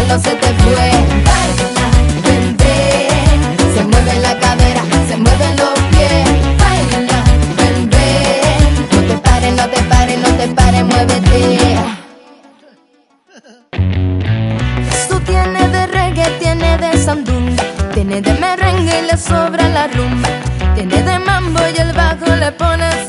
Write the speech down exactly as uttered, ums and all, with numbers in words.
no se te fue. Baila, ven, ven. Se mueve la cadera, se mueven los pies. Baila, ven, ven. No te pares, no te pares, no te pares, muévete. Esto tiene de reggae, tiene de sandunga, tiene de merengue y le sobra la rumba, tiene de mambo y el bajo le pone